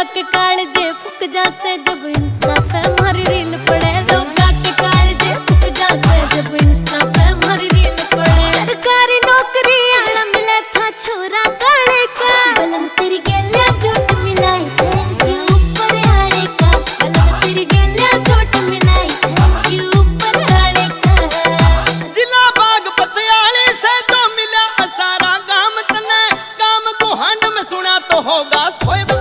के कालजे फुक जासे जब इंस्टा पे हमारी रील पड़े। लोगा के कालजे फुक जासे जब इंस्टा पे हमारी रील पड़े। सरकारी नौकरी आना मिले था छोरा काले का, बलम तेरी गलिया झूठ मिलाई है ऊपर आने का। बलम तेरी गलिया झूठ मिलाई है ऊपर आने का। जिला बाग पतियाले से तो मिला सारा गाम तने, गाम को हांड में सुना तो होगा सोए